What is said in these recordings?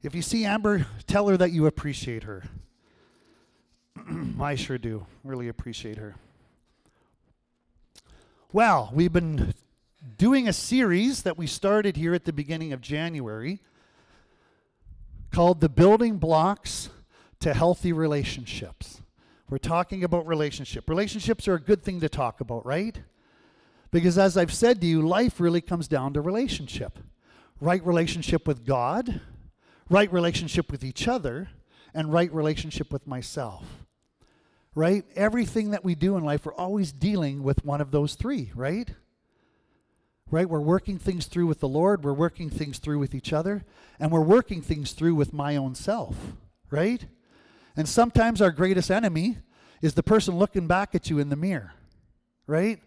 If you see Amber, tell her that you appreciate her. I sure do. Really appreciate her. Well, we've been doing a series that we started here at the beginning of January called The Building Blocks to Healthy Relationships. We're talking about relationship. Relationships are a good thing to talk about, right? Because as I've said to you, life really comes down to relationship. Right relationship with God, right relationship with each other, and right relationship with myself. Right? Everything that we do in life, we're always dealing with one of those three, right? Right? We're working things through with the Lord, we're working things through with each other, and we're working things through with my own self, right? And sometimes our greatest enemy is the person looking back at you in the mirror, right?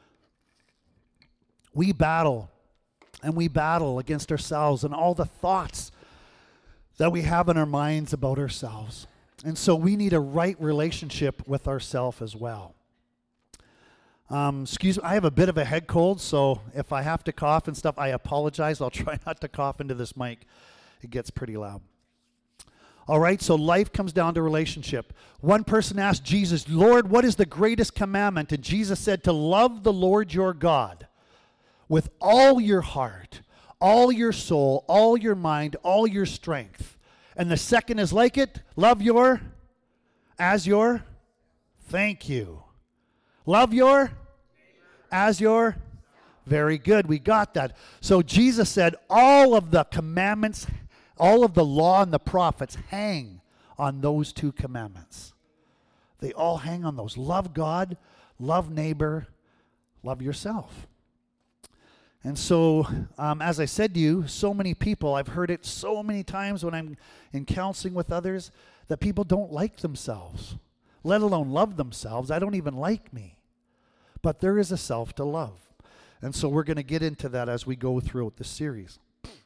We battle, and we battle against ourselves and all the thoughts that we have in our minds about ourselves. And so we need a right relationship with ourselves as well. Excuse me, I have a bit of a head cold, so if I have to cough and stuff, I apologize. I'll try not to cough into this mic. It gets pretty loud. All right, so life comes down to relationship. One person asked Jesus, Lord, what is the greatest commandment? And Jesus said to love the Lord your God with all your heart, all your soul, all your mind, all your strength. And the second is like it, love your, as your, thank you. Love your, as your, very good, we got that. So Jesus said all of the commandments, all of the law and the prophets hang on those two commandments. They all hang on those. Love God, love neighbor, love yourself. And so, as I said to you, so many people, I've heard it so many times when I'm in counseling with others, that people don't like themselves, let alone love themselves. I don't even like me. But there is a self to love. And so we're going to get into that as we go throughout this series.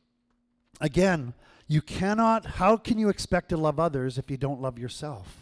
Again, how can you expect to love others if you don't love yourself?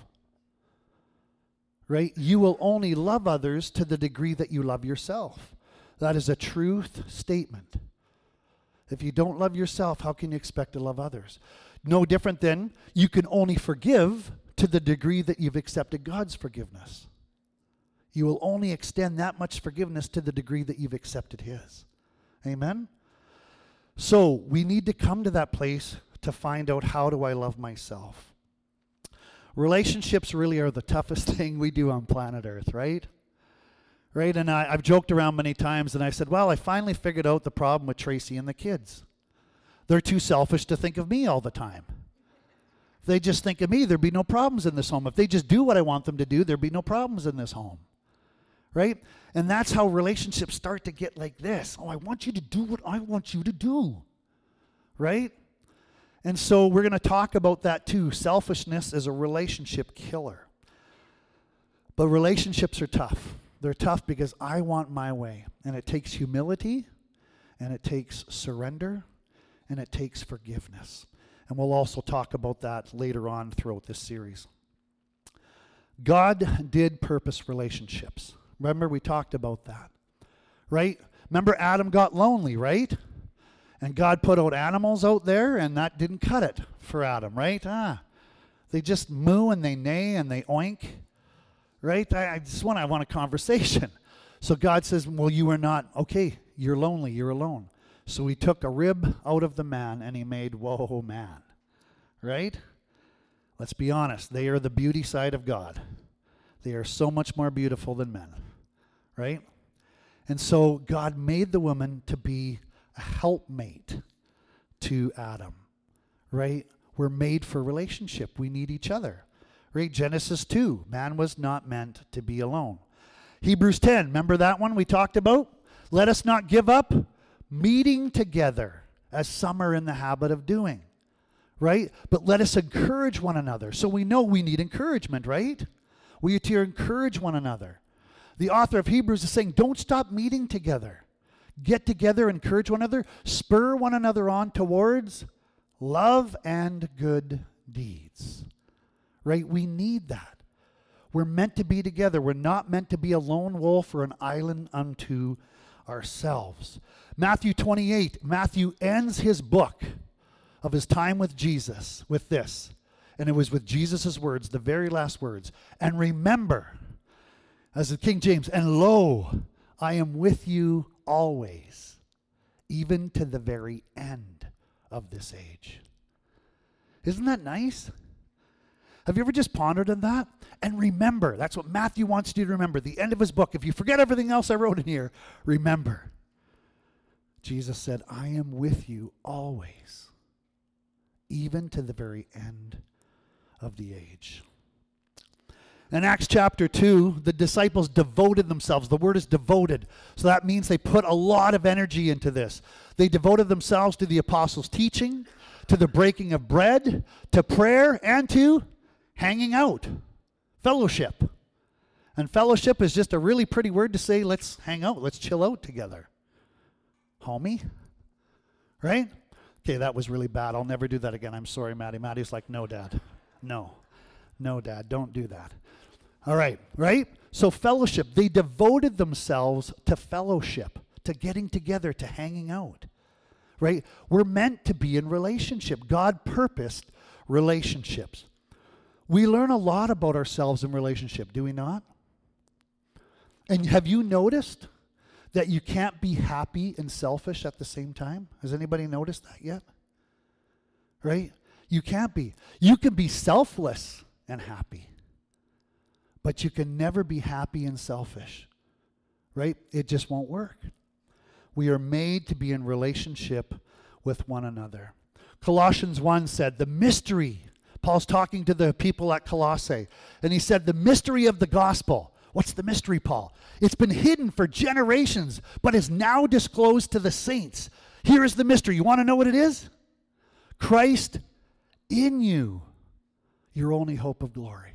Right? You will only love others to the degree that you love yourself. That is a truth statement. If you don't love yourself, how can you expect to love others? No different than you can only forgive to the degree that you've accepted God's forgiveness. You will only extend that much forgiveness to the degree that you've accepted His. Amen? So we need to come to that place to find out, how do I love myself? Relationships really are the toughest thing we do on planet Earth, right? Right, and I've joked around many times, and I said, well, I finally figured out the problem with Tracy and the kids. They're too selfish to think of me all the time. If they just think of me, there'd be no problems in this home. If they just do what I want them to do, there'd be no problems in this home. Right? And that's how relationships start to get like this. Oh, I want you to do what I want you to do. Right? And so we're going to talk about that too. Selfishness is a relationship killer. But relationships are tough. They're tough because I want my way. And it takes humility, and it takes surrender, and it takes forgiveness. And we'll also talk about that later on throughout this series. God did purpose relationships. Remember, we talked about that, right? Remember, Adam got lonely, right? And God put out animals out there, and that didn't cut it for Adam, right? They just moo and they neigh and they oink. Right? I want a conversation. So God says, well, you are not, okay, you're lonely, you're alone. So He took a rib out of the man and He made, whoa, man. Right? Let's be honest. They are the beauty side of God. They are so much more beautiful than men. Right? And so God made the woman to be a helpmate to Adam. Right? We're made for relationship. We need each other. Right? Genesis 2, man was not meant to be alone. Hebrews 10, remember that one we talked about? Let us not give up meeting together as some are in the habit of doing. Right? But let us encourage one another. So we know we need encouragement, right? We need to encourage one another. The author of Hebrews is saying, don't stop meeting together. Get together, encourage one another, spur one another on towards love and good deeds. Right? We need that. We're meant to be together. We're not meant to be a lone wolf or an island unto ourselves. Matthew 28, Matthew ends his book of his time with Jesus with this. And it was with Jesus' words, the very last words. And remember, as the King James, and lo, I am with you always, even to the very end of this age. Isn't that nice? Have you ever just pondered on that? And remember, that's what Matthew wants you to remember. The end of his book, if you forget everything else I wrote in here, remember. Jesus said, I am with you always, even to the very end of the age. In Acts chapter 2, the disciples devoted themselves. The word is devoted. So that means they put a lot of energy into this. They devoted themselves to the apostles' teaching, to the breaking of bread, to prayer, and to hanging out, fellowship. And fellowship is just a really pretty word to say, let's hang out, let's chill out together. Homie? Right? Okay, that was really bad. I'll never do that again. I'm sorry, Maddie. Maddie's like, no, Dad. No, Dad, don't do that. All right, right? So fellowship, they devoted themselves to fellowship, to getting together, to hanging out, right? We're meant to be in relationship. God purposed relationships. We learn a lot about ourselves in relationship, do we not? And have you noticed that you can't be happy and selfish at the same time? Has anybody noticed that yet? Right? You can't be. You can be selfless and happy, but you can never be happy and selfish, right? It just won't work. We are made to be in relationship with one another. Colossians 1 said, the mystery, Paul's talking to the people at Colossae, and he said, the mystery of the gospel. What's the mystery, Paul? It's been hidden for generations, but is now disclosed to the saints. Here is the mystery. You want to know what it is? Christ in you, your only hope of glory.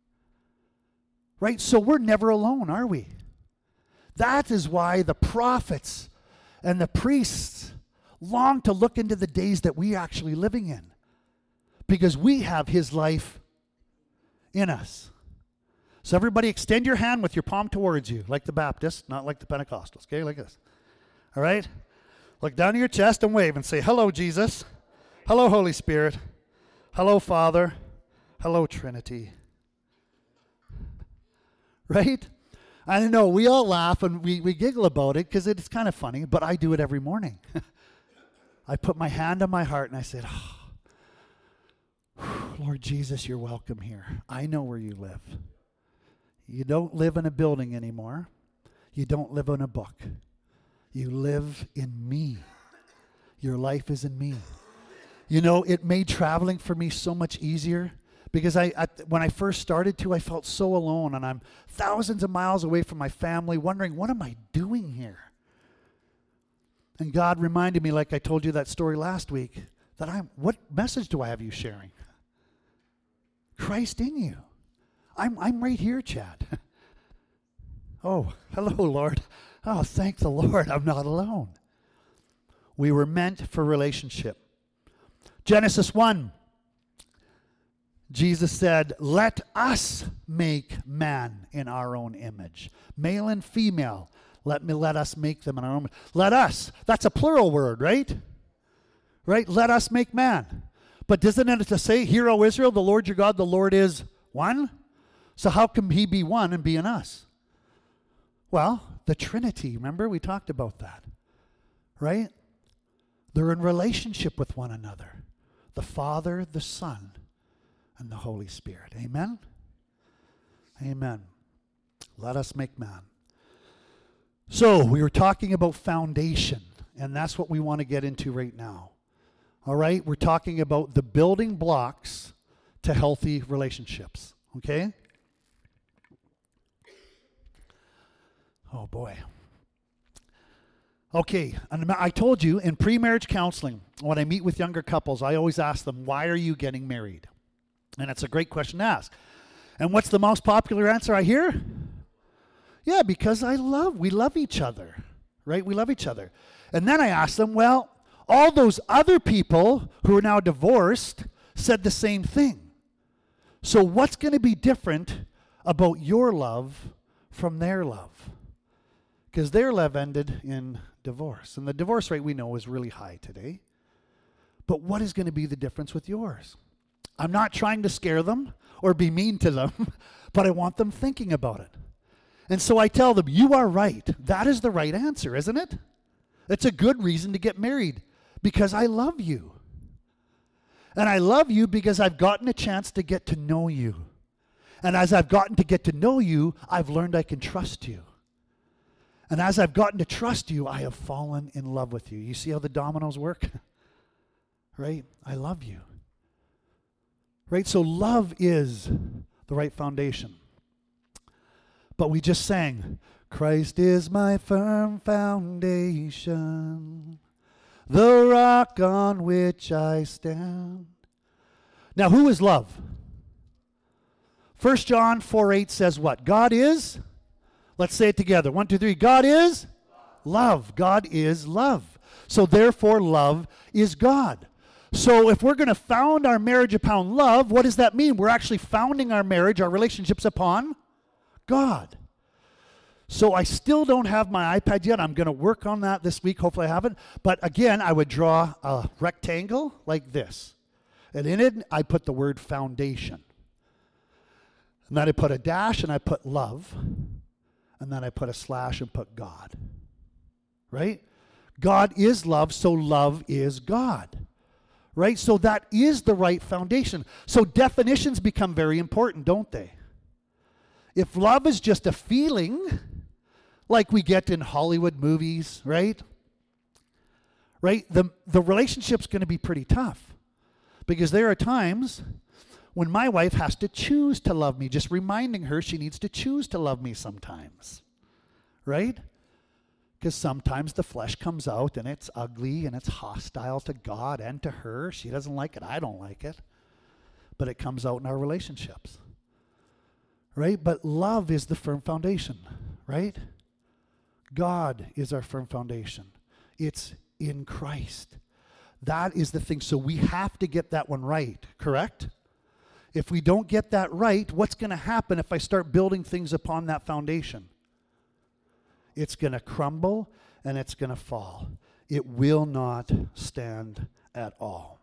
Right? So we're never alone, are we? That is why the prophets and the priests long to look into the days that we are actually living in, because we have his life in us. So everybody extend your hand with your palm towards you, like the Baptists, not like the Pentecostals, okay? Like this. All right? Look down to your chest and wave and say, hello, Jesus. Hello, Holy Spirit. Hello, Father. Hello, Trinity. Right? I know, we all laugh and we giggle about it because it's kind of funny, but I do it every morning. I put my hand on my heart and I said, Lord Jesus, you're welcome here. I know where you live. You don't live in a building anymore. You don't live in a book. You live in me. Your life is in me. You know, it made traveling for me so much easier because when I first started to, I felt so alone, and I'm thousands of miles away from my family wondering, what am I doing here? And God reminded me, like I told you that story last week, that what message do I have you sharing? Christ in you. I'm right here, Chad. Oh, hello, Lord. Oh, thank the Lord, I'm not alone. We were meant for relationship. Genesis 1, Jesus said, let us make man in our own image. Male and female, let us make them in our own image. Let us, that's a plural word, right? Right? Let us make man. But doesn't it say, hear, O Israel, the Lord your God, the Lord is one? So how can he be one and be in us? Well, the Trinity, remember? We talked about that, right? They're in relationship with one another. The Father, the Son, and the Holy Spirit. Amen? Amen. Let us make man. So, we were talking about foundation, and that's what we want to get into right now. All right? We're talking about the building blocks to healthy relationships. Okay? Oh, boy. Okay, and I told you in pre-marriage counseling, when I meet with younger couples, I always ask them, why are you getting married? And it's a great question to ask. And what's the most popular answer I hear? Yeah, because we love each other, right? We love each other. And then I ask them, well, all those other people who are now divorced said the same thing. So what's going to be different about your love from their love? Because their love ended in divorce. And the divorce rate we know is really high today. But what is going to be the difference with yours? I'm not trying to scare them or be mean to them, but I want them thinking about it. And so I tell them, you are right. That is the right answer, isn't it? It's a good reason to get married, because I love you. And I love you because I've gotten a chance to get to know you. And as I've gotten to get to know you, I've learned I can trust you. And as I've gotten to trust you, I have fallen in love with you. You see how the dominoes work? Right? I love you. Right? So love is the right foundation. But we just sang, Christ is my firm foundation, the rock on which I stand. Now, who is love? 1 John 4:8 says what? God is? Let's say it together. 1, 2, 3. God is? Love. God is love. So therefore, love is God. So if we're going to found our marriage upon love, what does that mean? We're actually founding our marriage, our relationships upon God. So I still don't have my iPad yet. I'm going to work on that this week. Hopefully I have it. But again, I would draw a rectangle like this. And in it, I put the word foundation. And then I put a dash and I put love. And then I put a slash and put God. Right? God is love, so love is God. Right? So that is the right foundation. So definitions become very important, don't they? If love is just a feeling, like we get in Hollywood movies, right? Right? The relationship's going to be pretty tough. Because there are times when my wife has to choose to love me, just reminding her she needs to choose to love me sometimes. Right? Because sometimes the flesh comes out and it's ugly and it's hostile to God and to her. She doesn't like it. I don't like it. But it comes out in our relationships. Right? But love is the firm foundation. Right? God is our firm foundation. It's in Christ. That is the thing. So we have to get that one right, correct? If we don't get that right, what's going to happen if I start building things upon that foundation? It's going to crumble and it's going to fall. It will not stand at all.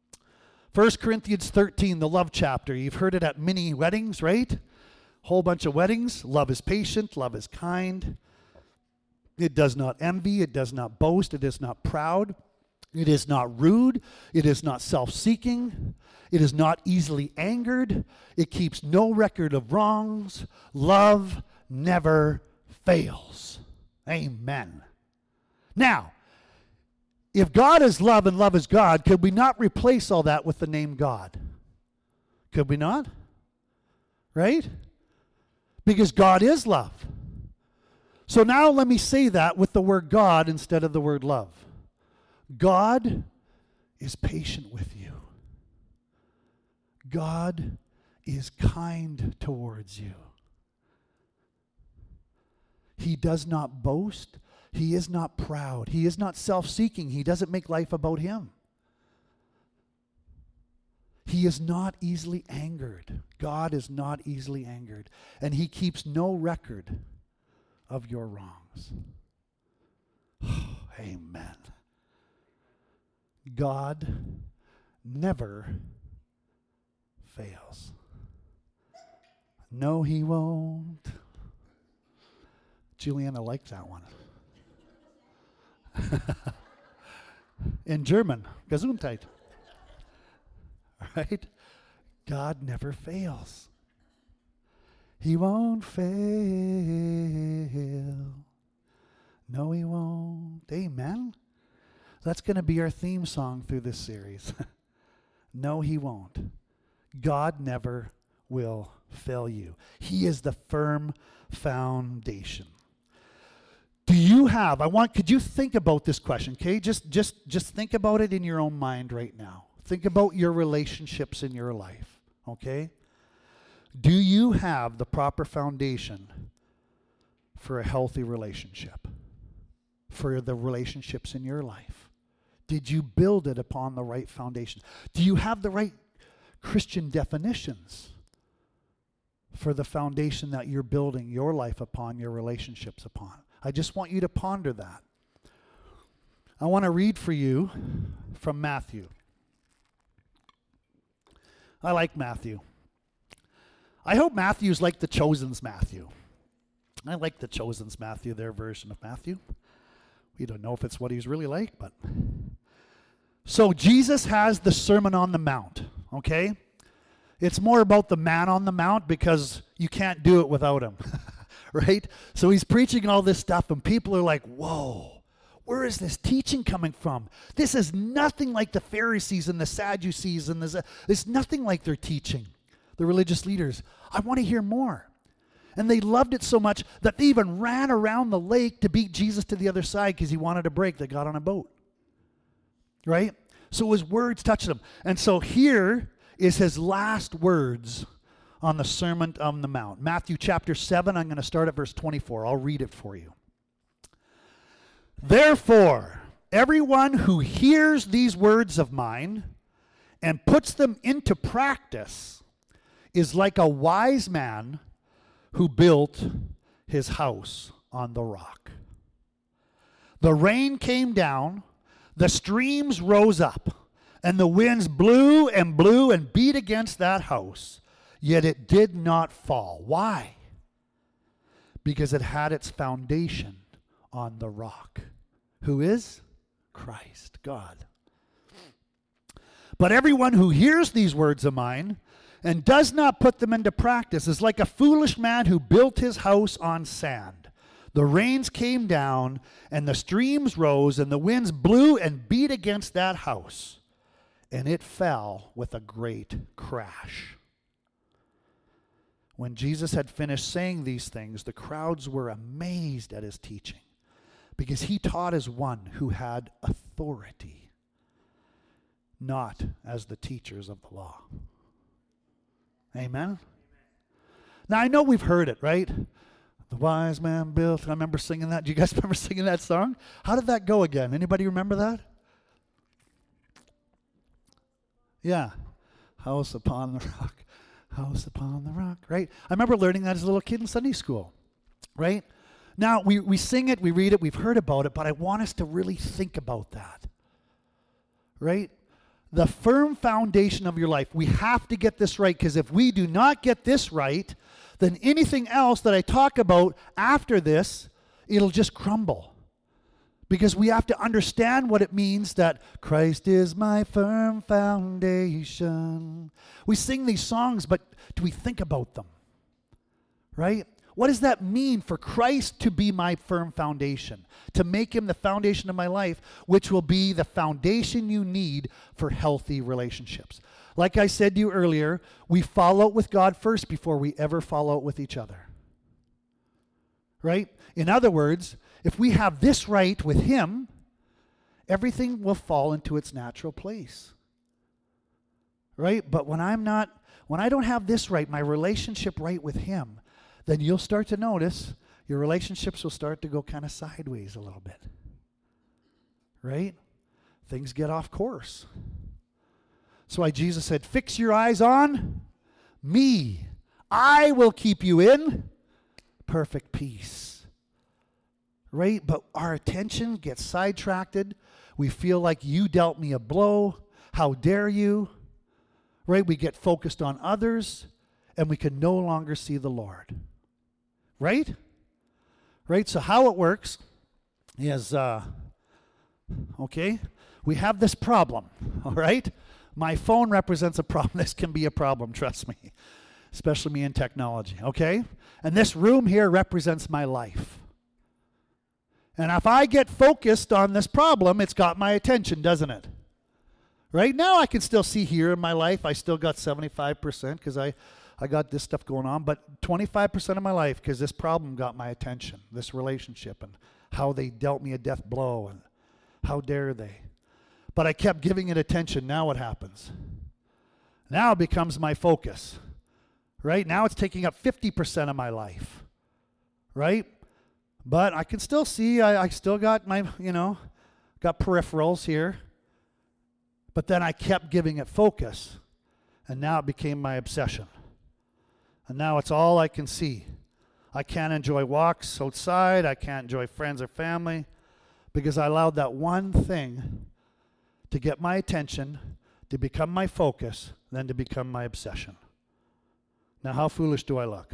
1 Corinthians 13, the love chapter. You've heard it at many weddings, right? Whole bunch of weddings. Love is patient. Love is kind. It does not envy. It does not boast. It is not proud. It is not rude. It is not self-seeking. It is not easily angered. It keeps no record of wrongs. Love never fails. Amen. Now, if God is love and love is God, could we not replace all that with the name God? Could we not? Right? Because God is love. So now let me say that with the word God instead of the word love. God is patient with you. God is kind towards you. He does not boast. He is not proud. He is not self-seeking. He doesn't make life about him. He is not easily angered. God is not easily angered. And he keeps no record of your wrongs. Amen. God never fails. No, he won't. Juliana liked that one. In German, Gesundheit. Right? God never fails. He won't fail. No, he won't. Amen. That's going to be our theme song through this series. No, he won't. God never will fail you. He is the firm foundation. Do you have, could you think about this question, okay? Just think about it in your own mind right now. Think about your relationships in your life, okay? Do you have the proper foundation for a healthy relationship? For the relationships in your life? Did you build it upon the right foundation? Do you have the right Christian definitions for the foundation that you're building your life upon, your relationships upon? I just want you to ponder that. I want to read for you from Matthew. I like Matthew. I hope Matthew's like the Chosen's Matthew. I like the Chosen's Matthew, their version of Matthew. We don't know if it's what he's really like, but. So Jesus has the Sermon on the Mount, okay? It's more about the Man on the Mount because you can't do it without him, right? So he's preaching all this stuff and people are like, whoa, where is this teaching coming from? This is nothing like the Pharisees and the Sadducees and it's nothing like their teaching, the religious leaders. I want to hear more. And they loved it so much that they even ran around the lake to beat Jesus to the other side because he wanted a break. They got on a boat, right? So his words touched them. And so here is his last words on the Sermon on the Mount. Matthew chapter 7, I'm going to start at verse 24. I'll read it for you. Therefore, everyone who hears these words of mine and puts them into practice is like a wise man who built his house on the rock. The rain came down, the streams rose up, and the winds blew and beat against that house, yet it did not fall. Why? Because it had its foundation on the rock. Who is? Christ, God. But everyone who hears these words of mine and does not put them into practice is like a foolish man who built his house on sand. The rains came down, and the streams rose, and the winds blew and beat against that house, and it fell with a great crash. When Jesus had finished saying these things, the crowds were amazed at his teaching, because he taught as one who had authority, not as the teachers of the law. Amen? Now, I know we've heard it, right? The wise man built. I remember singing that. Do you guys remember singing that song? How did that go again? Anybody remember that? Yeah. House upon the rock. House upon the rock, right? I remember learning that as a little kid in Sunday school, right? Now, we sing it, we read it, we've heard about it, but I want us to really think about that, right? The firm foundation of your life. We have to get this right, because if we do not get this right, then anything else that I talk about after this, it'll just crumble. Because we have to understand what it means that Christ is my firm foundation. We sing these songs, but do we think about them? Right? What does that mean for Christ to be my firm foundation? To make him the foundation of my life, which will be the foundation you need for healthy relationships. Like I said to you earlier, we fall out with God first before we ever fall out with each other. Right? In other words, if we have this right with him, everything will fall into its natural place. Right? But when I don't have this right, my relationship right with him, then you'll start to notice your relationships will start to go kind of sideways a little bit. Right? Things get off course. That's why Jesus said, fix your eyes on me. I will keep you in perfect peace. Right? But our attention gets sidetracked. We feel like you dealt me a blow. How dare you? Right? We get focused on others, and we can no longer see the Lord. Right? Right? So how it works is, we have this problem, all right? My phone represents a problem. This can be a problem, trust me, especially me in technology, okay? And this room here represents my life. And if I get focused on this problem, it's got my attention, doesn't it? Right now I can still see here in my life, I still got 75% because I got this stuff going on, but 25% of my life because this problem got my attention, this relationship, and how they dealt me a death blow, and how dare they. But I kept giving it attention. Now what happens? Now it becomes my focus, right? Now it's taking up 50% of my life, right? But I can still see, I still got my, got peripherals here. But then I kept giving it focus, and now it became my obsession. And now it's all I can see. I can't enjoy walks outside. I can't enjoy friends or family because I allowed that one thing to get my attention, to become my focus, than to become my obsession. Now, how foolish do I look?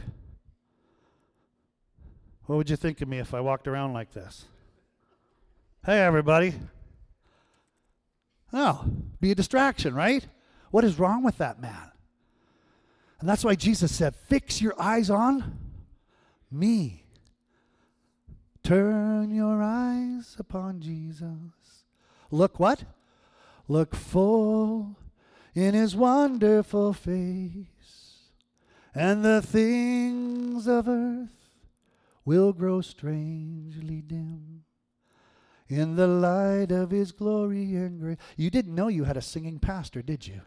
What would you think of me if I walked around like this? Hey, everybody. No, be a distraction, right? What is wrong with that man? And that's why Jesus said, fix your eyes on me. Turn your eyes upon Jesus. Look what? Look full in his wonderful face, and the things of earth will grow strangely dim in the light of his glory and grace. You didn't know you had a singing pastor, did you?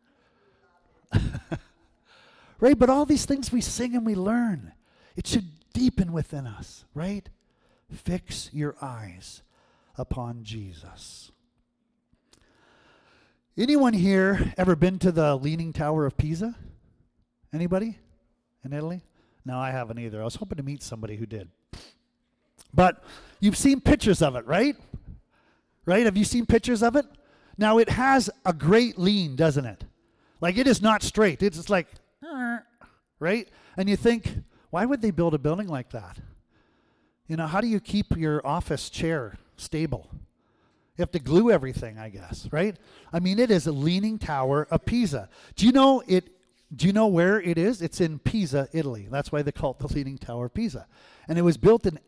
Right? But all these things we sing and we learn, it should deepen within us, right? Fix your eyes upon Jesus. Anyone here ever been to the Leaning Tower of Pisa? Anybody in Italy? No, I haven't either. I was hoping to meet somebody who did. But you've seen pictures of it, right? Right? Have you seen pictures of it? Now, it has a great lean, doesn't it? Like, it is not straight. It's just like, right? And you think, why would they build a building like that? You know, how do you keep your office chair stable? You have to glue everything, I guess, right? I mean, it is a Leaning Tower of Pisa. Do you know where it is? It's in Pisa, Italy. That's why they call it the Leaning Tower of Pisa. And it was built in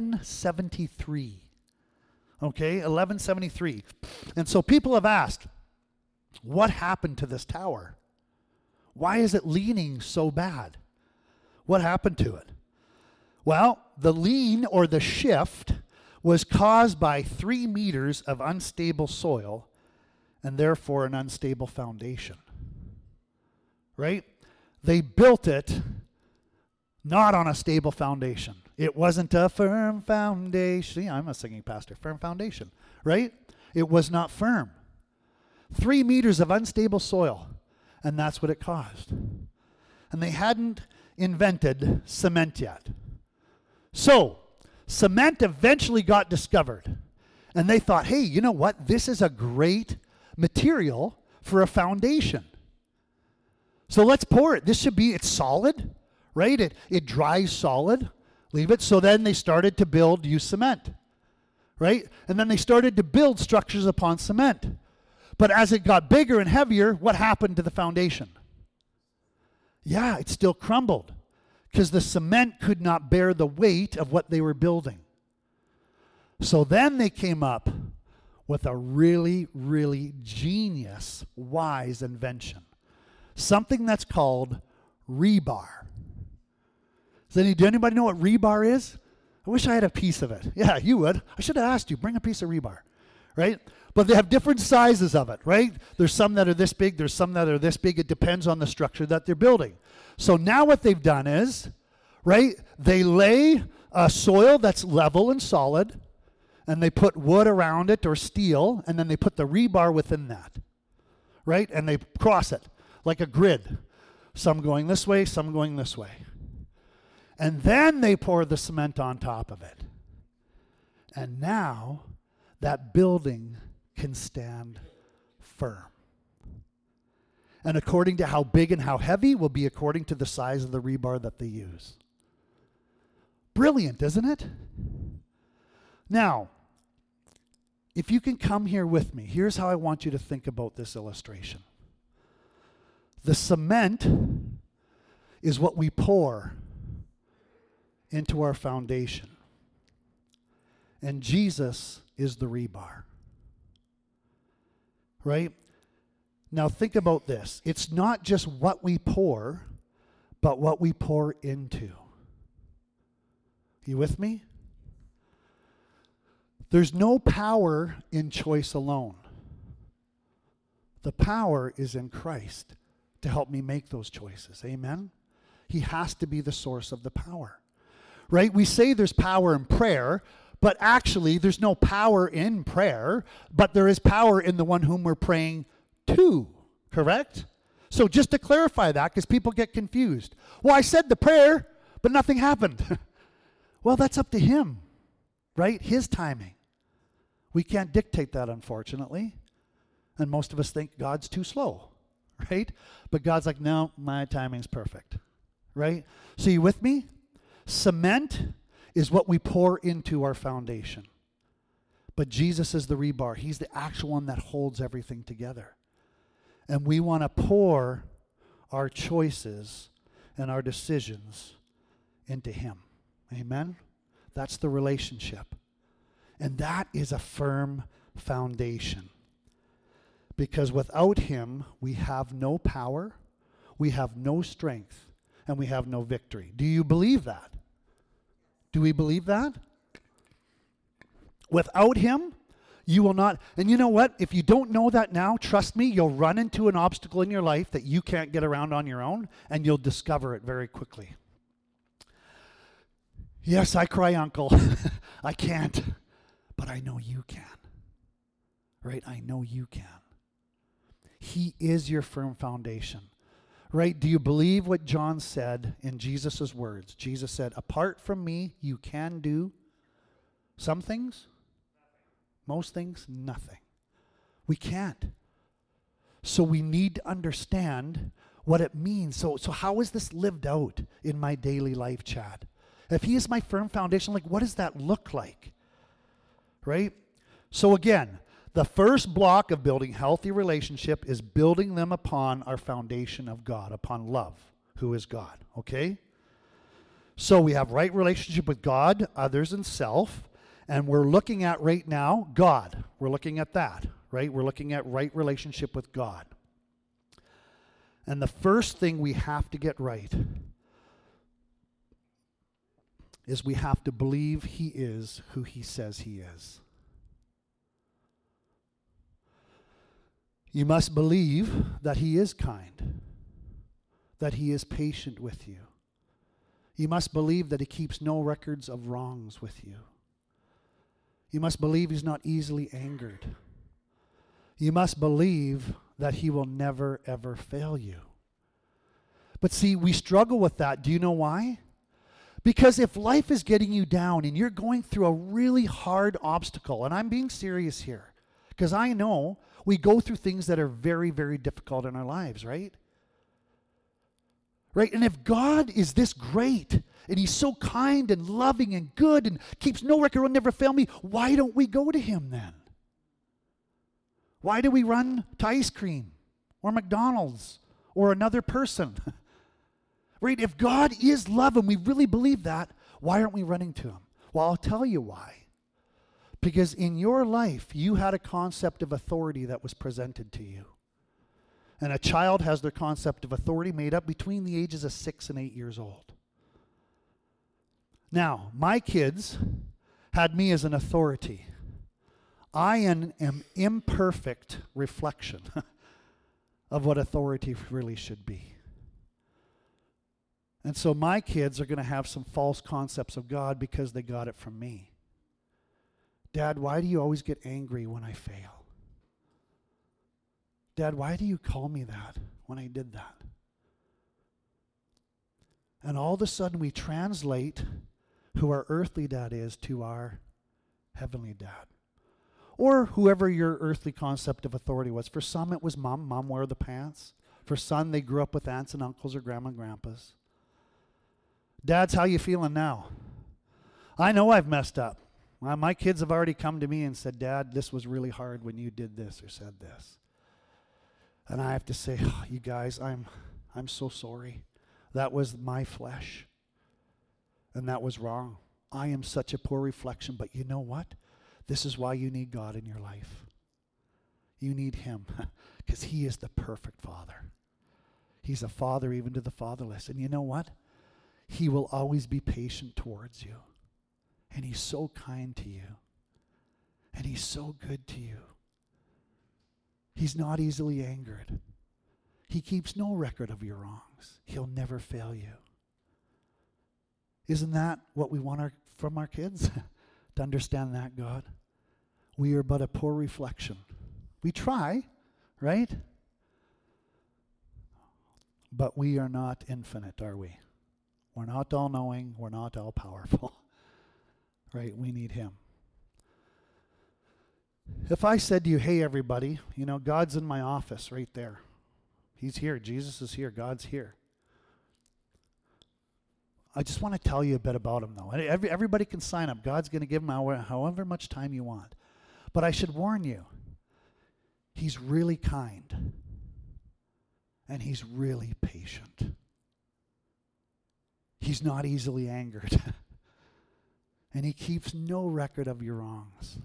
1173. Okay, 1173. And so people have asked, what happened to this tower? Why is it leaning so bad? What happened to it? Well, the lean or the shift was caused by 3 meters of unstable soil and therefore an unstable foundation. Right? They built it not on a stable foundation. It wasn't a firm foundation. See, I'm a singing pastor. Firm foundation. Right? It was not firm. 3 meters of unstable soil. And that's what it caused. And they hadn't invented cement yet. So, cement eventually got discovered. And they thought, hey, you know what? This is a great material for a foundation. So let's pour it. It's solid, right? It dries solid. Leave it. So then they started to use cement, right? And then they started to build structures upon cement. But as it got bigger and heavier, what happened to the foundation? Yeah, it still crumbled because the cement could not bear the weight of what they were building. So then they came up with a really, really genius, wise invention. Something that's called rebar. Does anybody know what rebar is? I wish I had a piece of it. Yeah, you would. I should have asked you, bring a piece of rebar, right? But they have different sizes of it, right? There's some that are this big, there's some that are this big. It depends on the structure that they're building. So now what they've done is, right, they lay a soil that's level and solid, and they put wood around it or steel, and then they put the rebar within that, right? And they cross it like a grid. Some going this way, some going this way. And then they pour the cement on top of it. And now that building can stand firm. And according to how big and how heavy will be according to the size of the rebar that they use. Brilliant, isn't it? Now, if you can come here with me, here's how I want you to think about this illustration. The cement is what we pour into our foundation. And Jesus is the rebar. Right? Now think about this. It's not just what we pour, but what we pour into. You with me? There's no power in choice alone. The power is in Christ to help me make those choices. Amen? He has to be the source of the power. Right? We say there's power in prayer, but actually there's no power in prayer, but there is power in the one whom we're praying to. Correct? So just to clarify that, because people get confused. Well, I said the prayer, but nothing happened. Well, that's up to him, right? His timing. We can't dictate that, unfortunately. And most of us think God's too slow, right? But God's like, no, my timing's perfect, right? So you with me? Cement is what we pour into our foundation. But Jesus is the rebar. He's the actual one that holds everything together. And we want to pour our choices and our decisions into him. Amen? That's the relationship. And that is a firm foundation. Because without him, we have no power, we have no strength, and we have no victory. Do you believe that? Do we believe that? Without him, you will not. And you know what? If you don't know that now, trust me, you'll run into an obstacle in your life that you can't get around on your own, and you'll discover it very quickly. Yes, I cry, uncle. I can't. But I know you can. Right? I know you can. He is your firm foundation. Right? Do you believe what John said in Jesus' words? Jesus said, apart from me, you can do some things, most things, nothing. We can't. So we need to understand what it means. So how is this lived out in my daily life, Chad? If he is my firm foundation, like what does that look like? Right? So again, the first block of building healthy relationship is building them upon our foundation of God, upon love, who is God, okay? So we have right relationship with God, others, and self, and we're looking at right now God. We're looking at that, right? We're looking at right relationship with God. And the first thing we have to get right is we have to believe he is who he says he is. You must believe that he is kind, that he is patient with you. You must believe that he keeps no records of wrongs with you. You must believe he's not easily angered. You must believe that he will never, ever fail you. But see, we struggle with that. Do you know why? Because if life is getting you down and you're going through a really hard obstacle, and I'm being serious here, because I know we go through things that are very, very difficult in our lives, right? Right? And if God is this great, and he's so kind and loving and good and keeps no record, will never fail me, why don't we go to him then? Why do we run to ice cream or McDonald's or another person? Right? If God is love and we really believe that, why aren't we running to him? Well, I'll tell you why. Because in your life, you had a concept of authority that was presented to you. And a child has their concept of authority made up between the ages of 6 and 8 years old. Now, my kids had me as an authority. I am imperfect reflection of what authority really should be. And so my kids are going to have some false concepts of God because they got it from me. Dad, why do you always get angry when I fail? Dad, why do you call me that when I did that? And all of a sudden we translate who our earthly dad is to our heavenly dad. Or whoever your earthly concept of authority was. For some it was mom. Mom wore the pants. For some they grew up with aunts and uncles or grandma and grandpas. Dads, how you feeling now? I know I've messed up. My kids have already come to me and said, Dad, this was really hard when you did this or said this. And I have to say, oh, you guys, I'm so sorry. That was my flesh. And that was wrong. I am such a poor reflection, but you know what? This is why you need God in your life. You need him because he is the perfect father. He's a father even to the fatherless. And you know what? He will always be patient towards you. And he's so kind to you. And he's so good to you. He's not easily angered. He keeps no record of your wrongs. He'll never fail you. Isn't that what we want from our kids? To understand that, God? We are but a poor reflection. We try, right? But we are not infinite, are we? We're not all-knowing. We're not all-powerful. Right? We need him. If I said to you, hey, everybody, God's in my office right there. He's here. Jesus is here. God's here. I just want to tell you a bit about him, though. Everybody can sign up. God's going to give him however much time you want. But I should warn you, he's really kind. And he's really patient. He's not easily angered. And he keeps no record of your wrongs.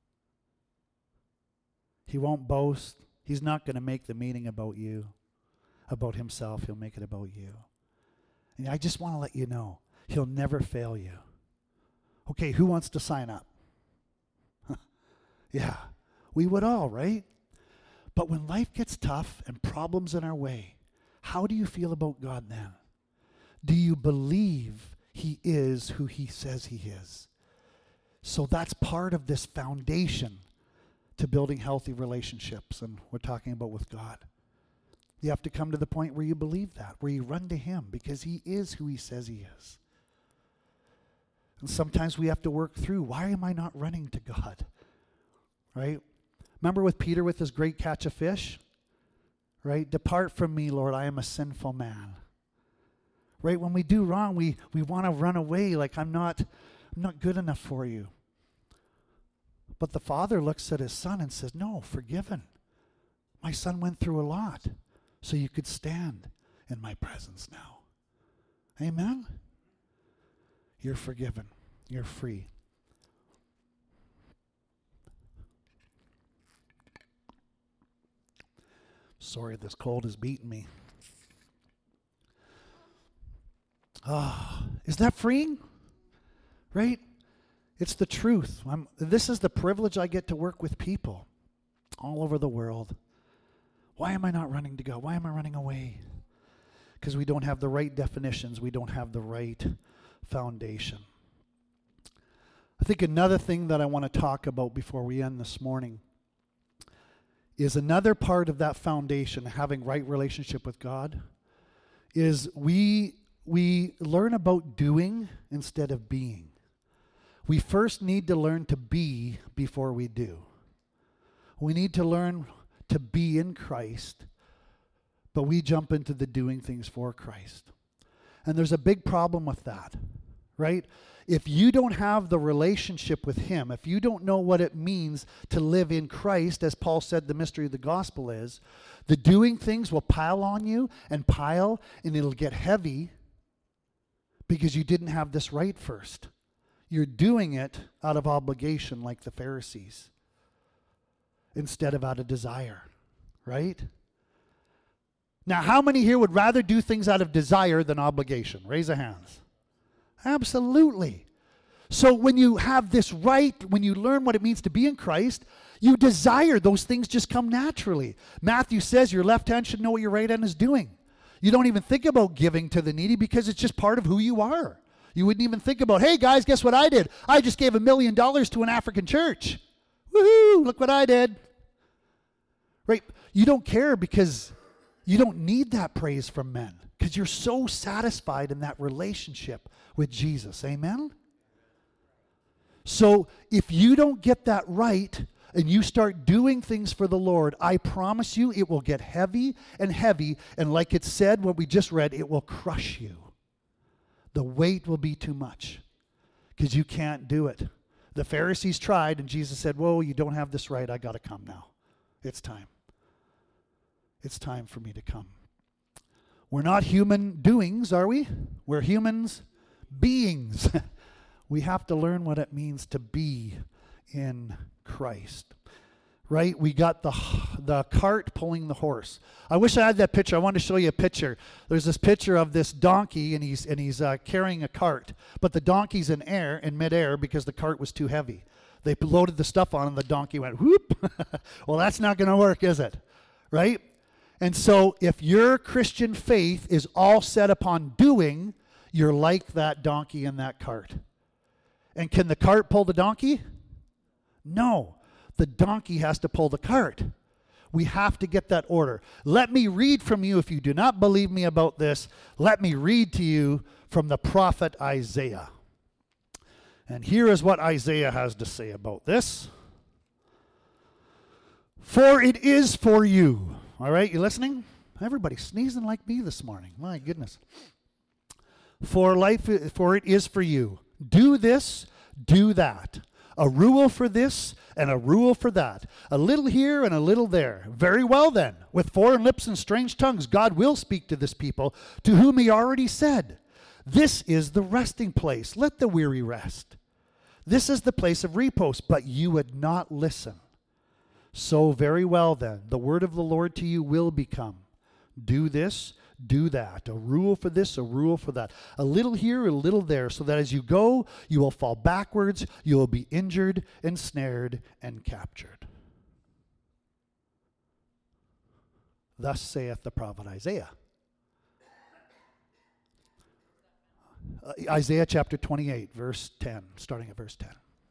He won't boast. He's not going to make the meeting about you, about himself. He'll make it about you. And I just want to let you know, he'll never fail you. Okay, who wants to sign up? Yeah, we would all, right? But when life gets tough and problems in our way, how do you feel about God then? Do you believe he is who he says he is? So that's part of this foundation to building healthy relationships, and we're talking about with God. You have to come to the point where you believe that, where you run to him because he is who he says he is. And sometimes we have to work through, why am I not running to God? Right? Remember with Peter with his great catch of fish? Right? Depart from me, Lord, I am a sinful man. Right? When we do wrong, we want to run away like I'm not good enough for you. But the Father looks at his Son and says, no, forgiven. My son went through a lot so you could stand in my presence now. Amen? You're forgiven. You're free. Sorry, this cold is beating me. Is that freeing? Right? It's the truth. This is the privilege I get to work with people all over the world. Why am I not running to God? Why am I running away? Because we don't have the right definitions. We don't have the right foundation. I think another thing that I want to talk about before we end this morning is another part of that foundation, having right relationship with God, is we learn about doing instead of being. We first need to learn to be before we do. We need to learn to be in Christ, but we jump into the doing things for Christ. And there's a big problem with that, right? If you don't have the relationship with him, if you don't know what it means to live in Christ, as Paul said the mystery of the gospel is, the doing things will pile on you and pile, and it'll get heavy because you didn't have this right first. You're doing it out of obligation like the Pharisees instead of out of desire, right? Now, how many here would rather do things out of desire than obligation? Raise your hands. Absolutely. So when you have this right, when you learn what it means to be in Christ, you desire those things just come naturally. Matthew says your left hand should know what your right hand is doing. You don't even think about giving to the needy because it's just part of who you are. You wouldn't even think about, hey guys, guess what I did? I just gave $1 million to an African church. Woohoo, look what I did. Right? You don't care because you don't need that praise from men because you're so satisfied in that relationship with Jesus. Amen? So if you don't get that right and you start doing things for the Lord, I promise you it will get heavy, and like it said, what we just read, it will crush you. The weight will be too much because you can't do it. The Pharisees tried, and Jesus said, whoa, you don't have this right. I got to come now. It's time. It's time for me to come. We're not human doings, are we? We're humans beings. We have to learn what it means to be in Christ. Right? We got the cart pulling the horse. I wish I had that picture. I wanted to show you a picture. There's this picture of this donkey, and he's carrying a cart, but the donkey's in midair because the cart was too heavy. They loaded the stuff on, and the donkey went whoop. Well, that's not going to work, is it? Right? And so, if your Christian faith is all set upon doing, you're like that donkey in that cart. And can the cart pull the donkey? No. The donkey has to pull the cart. We have to get that order. Let me read from you, if you do not believe me about this, let me read to you from the prophet Isaiah. And here is what Isaiah has to say about this. For it is for you. All right, you listening? Everybody's sneezing like me this morning. My goodness. For it is for you. Do this, do that. A rule for this and a rule for that. A little here and a little there. Very well then. With foreign lips and strange tongues, God will speak to this people, to whom he already said, this is the resting place. Let the weary rest. This is the place of repose, but you would not listen. So very well then, the word of the Lord to you will become, do this, do that. A rule for this, a rule for that. A little here, a little there, so that as you go, you will fall backwards, you will be injured, ensnared, and captured. Thus saith the prophet Isaiah. Isaiah chapter 28, verse 10, starting at verse 10.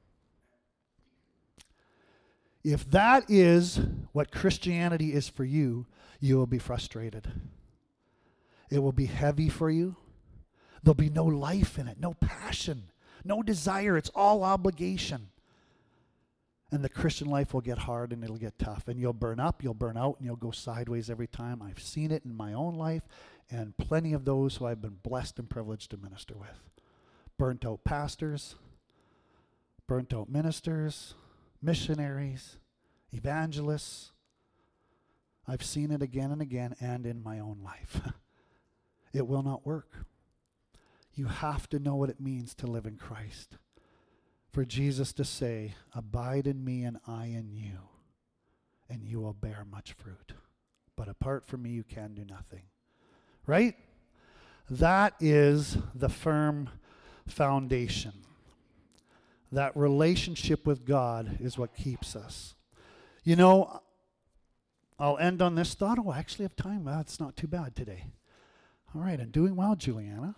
If that is what Christianity is for you, you will be frustrated. It will be heavy for you. There'll be no life in it, no passion, no desire. It's all obligation. And the Christian life will get hard and it'll get tough. And you'll burn up, you'll burn out, and you'll go sideways every time. I've seen it in my own life and plenty of those who I've been blessed and privileged to minister with. Burnt out pastors, burnt out ministers, missionaries, evangelists. I've seen it again and again and in my own life. It will not work. You have to know what it means to live in Christ. For Jesus to say, abide in me and I in you, and you will bear much fruit. But apart from me, you can do nothing. Right? That is the firm foundation. That relationship with God is what keeps us. You know, I'll end on this thought. Oh, I actually have time. That's not too bad today. All right, I'm doing well, Juliana.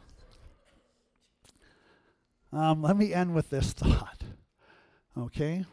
Let me end with this thought. Okay?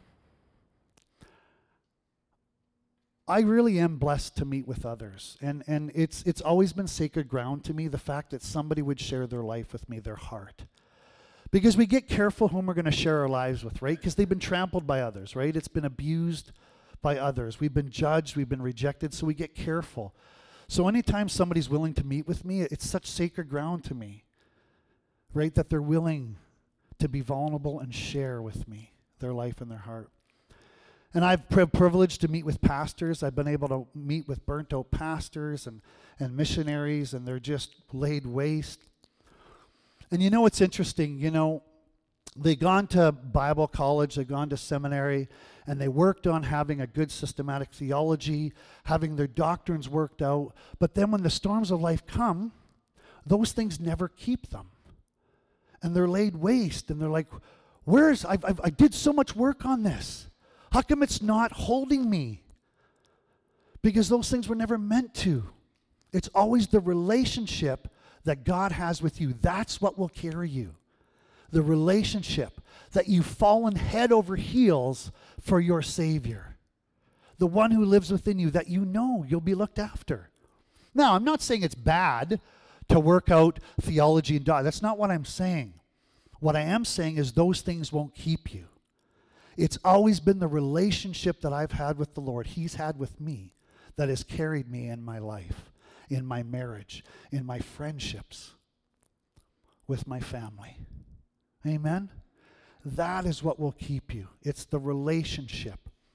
I really am blessed to meet with others. And it's always been sacred ground to me, the fact that somebody would share their life with me, their heart. Because we get careful whom we're going to share our lives with, right? Because they've been trampled by others, right? It's been abused by others. We've been judged. We've been rejected. So we get careful. So anytime somebody's willing to meet with me, it's such sacred ground to me, right? That they're willing to be vulnerable and share with me their life and their heart. And I've privileged to meet with pastors. I've been able to meet with burnt out pastors and missionaries, and they're just laid waste. And you know what's interesting? You know, they've gone to Bible college, they've gone to seminary, and they worked on having a good systematic theology, having their doctrines worked out. But then when the storms of life come, those things never keep them. And they're laid waste, and they're like, I did so much work on this. How come it's not holding me? Because those things were never meant to. It's always the relationship that God has with you. That's what will carry you. The relationship that you've fallen head over heels for your Savior. The one who lives within you, that you know you'll be looked after. Now, I'm not saying it's bad to work out theology and doctrine. That's not what I'm saying. What I am saying is those things won't keep you. It's always been the relationship that I've had with the Lord, He's had with me, that has carried me in my life, in my marriage, in my friendships, with my family. Amen? That is what will keep you. It's the relationship.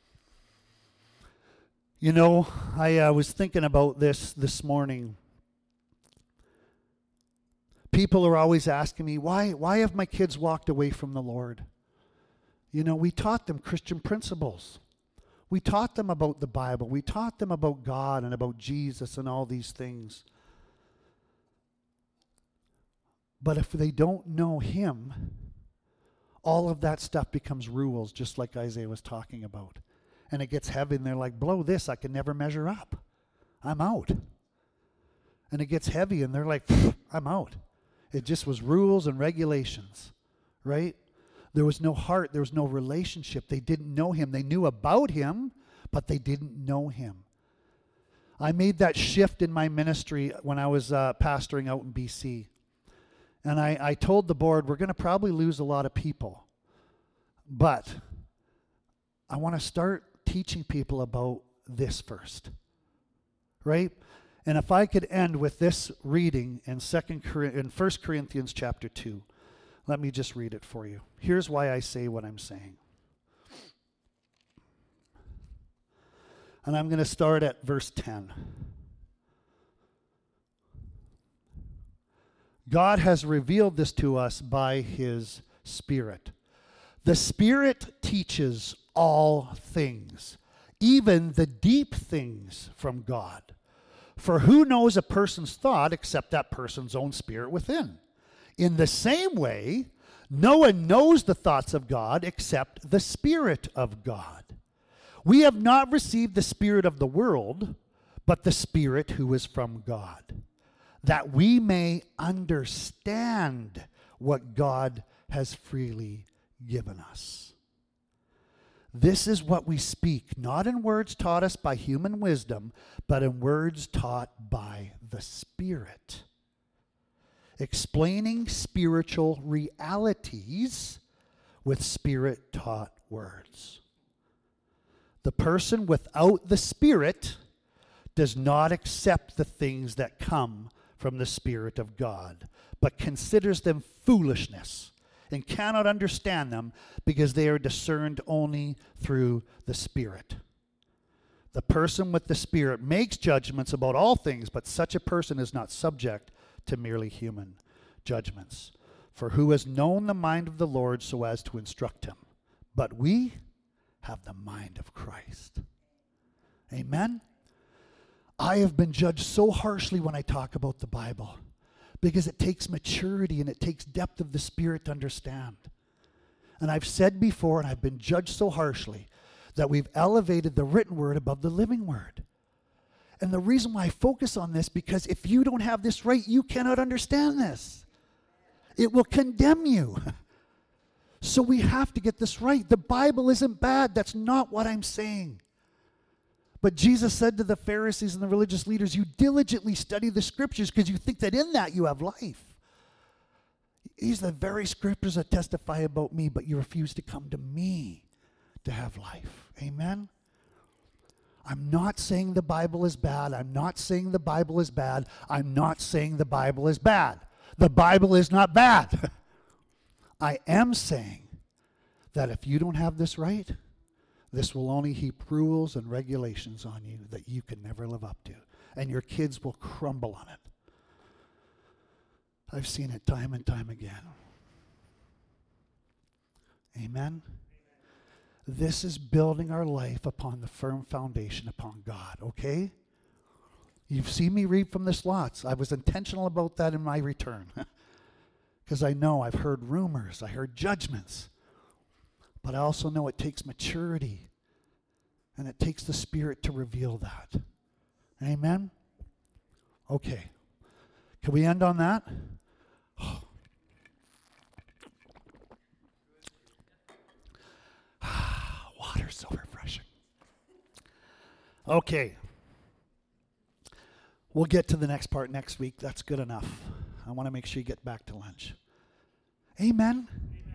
You know, I was thinking about this morning. People are always asking me, why have my kids walked away from the Lord? You know, we taught them Christian principles. We taught them about the Bible. We taught them about God and about Jesus and all these things. But if they don't know Him, all of that stuff becomes rules, just like Isaiah was talking about. And it gets heavy, and they're like, blow this, I can never measure up. I'm out. And it gets heavy, and they're like, I'm out. It just was rules and regulations, right? There was no heart. There was no relationship. They didn't know Him. They knew about Him, but they didn't know Him. I made that shift in my ministry when I was pastoring out in BC. And I told the board, we're going to probably lose a lot of people. But I want to start teaching people about this first, right? And if I could end with this reading in 1 Corinthians chapter 2, let me just read it for you. Here's why I say what I'm saying. And I'm going to start at verse 10. God has revealed this to us by his Spirit. The Spirit teaches all things, even the deep things from God. For who knows a person's thought except that person's own spirit within? In the same way, no one knows the thoughts of God except the Spirit of God. We have not received the spirit of the world, but the Spirit who is from God, that we may understand what God has freely given us. This is what we speak, not in words taught us by human wisdom, but in words taught by the Spirit, explaining spiritual realities with Spirit-taught words. The person without the Spirit does not accept the things that come from the Spirit of God, but considers them foolishness and cannot understand them because they are discerned only through the Spirit. The person with the Spirit makes judgments about all things, but such a person is not subject to merely human judgments. For who has known the mind of the Lord so as to instruct him? But we have the mind of Christ. Amen? I have been judged so harshly when I talk about the Bible, because it takes maturity and it takes depth of the Spirit to understand. And I've said before, and I've been judged so harshly, that we've elevated the written word above the living word. And the reason why I focus on this, because if you don't have this right, you cannot understand this. It will condemn you. So we have to get this right. The Bible isn't bad. That's not what I'm saying. But Jesus said to the Pharisees and the religious leaders, you diligently study the scriptures because you think that in that you have life. These are the very scriptures that testify about me, but you refuse to come to me to have life. Amen? I'm not saying the Bible is bad. I'm not saying the Bible is bad. I'm not saying the Bible is bad. The Bible is not bad. I am saying that if you don't have this right, this will only heap rules and regulations on you that you can never live up to. And your kids will crumble on it. I've seen it time and time again. Amen? This is building our life upon the firm foundation upon God, okay? You've seen me read from this lots. I was intentional about that in my return. Because I know I've heard rumors, I heard judgments. But I also know it takes maturity. And it takes the Spirit to reveal that. Amen? Okay. Can we end on that? Oh. Water's so refreshing. Okay. We'll get to the next part next week. That's good enough. I want to make sure you get back to lunch. Amen?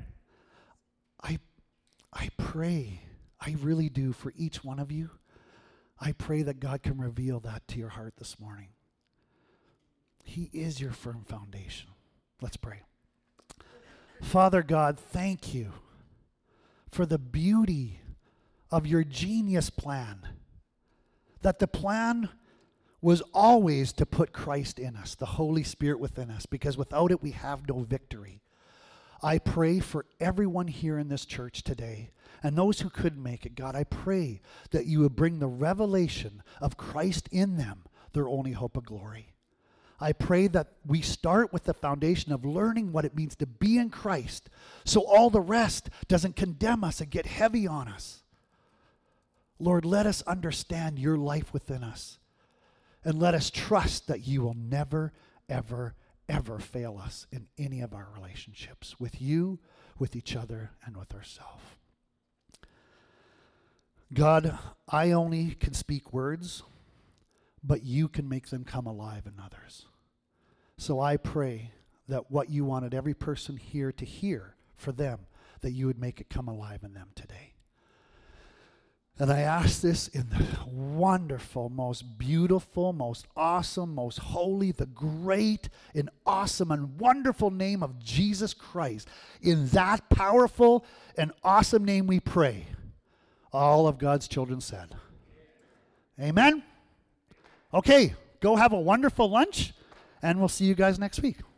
I pray, I really do, for each one of you. I pray that God can reveal that to your heart this morning. He is your firm foundation. Let's pray. Father God, thank you for the beauty of your genius plan. That the plan was always to put Christ in us, the Holy Spirit within us, because without it we have no victory. I pray for everyone here in this church today, and those who couldn't make it, God, I pray that you would bring the revelation of Christ in them, their only hope of glory. I pray that we start with the foundation of learning what it means to be in Christ, so all the rest doesn't condemn us and get heavy on us. Lord, let us understand your life within us. And let us trust that you will never, ever, ever fail us in any of our relationships with you, with each other, and with ourselves. God, I only can speak words, but you can make them come alive in others. So I pray that what you wanted every person here to hear for them, that you would make it come alive in them today. And I ask this in the wonderful, most beautiful, most awesome, most holy, the great and awesome and wonderful name of Jesus Christ. In that powerful and awesome name we pray. All of God's children said. Amen? Okay, go have a wonderful lunch, and we'll see you guys next week.